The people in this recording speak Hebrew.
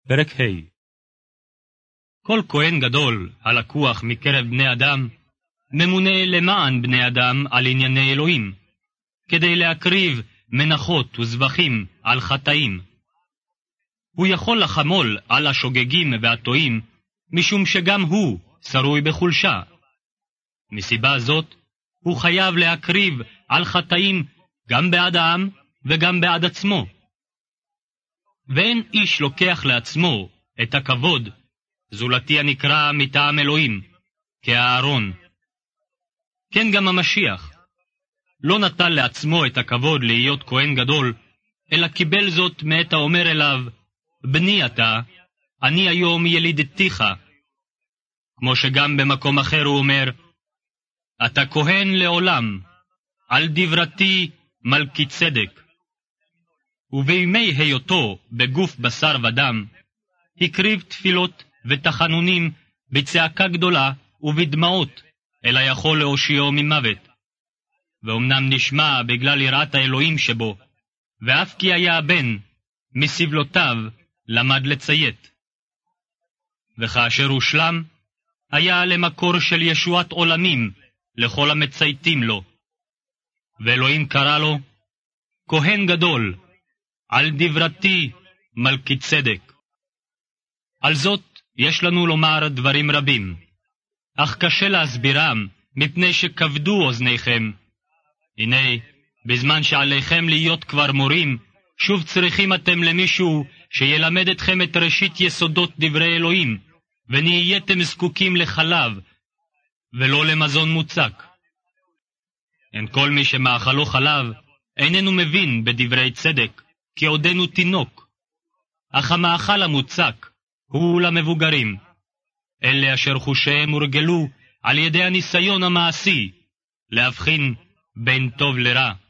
פרק ה'. כל כהן גדול הלקוח מקרב בני אדם, ממונה למען בני אדם על ענייני אלוהים, כדי להקריב מנחות וזבחים על חטאים. הוא יכול לחמול על השוגגים והטועים, משום שגם הוא שרוי בחולשה. מסיבה זאת, הוא חייב להקריב על חטאים גם בעד העם וגם בעד עצמו. ואין איש לוקח לעצמו את הכבוד, זולתי הנקרא מטעם אלוהים, כאהרון. כן גם המשיח. לא נטל לעצמו את הכבוד להיות כהן גדול, אלא קיבל זאת מאת האומר אליו, בני אתה, אני היום ילידתיך. כמו שגם במקום אחר הוא אומר, אתה כהן לעולם, על דברתי מלכי צדק. ובימי היותו בגוף בשר ודם, הקריב תפילות ותחנונים בצעקה גדולה ובדמעות, אלא יכול להושיעו ממוות. ואומנם נשמע בגלל יראת האלוהים שבו, ואף כי היה בן, מסבלותיו למד לציית. וכאשר הושלם, היה למקור של ישועת עולמים לכל המצייתים לו. ואלוהים קרא לו, כהן גדול, על דברתי מלכי צדק. על זאת יש לנו לומר דברים רבים, אך קשה להסבירם מפני שכבדו אוזניכם. הנה, בזמן שעליכם להיות כבר מורים, שוב צריכים אתם למישהו שילמד אתכם את ראשית יסודות דברי אלוהים, ונהייתם זקוקים לחלב, ולא למזון מוצק. אין כל מי שמאכלו חלב, איננו מבין בדברי צדק, כי עודנו תינוק. אך המאכל המוצק הוא למבוגרים, אלה אשר חושיהם הורגלו על ידי הניסיון המעשי, להבחין בין טוב לרע.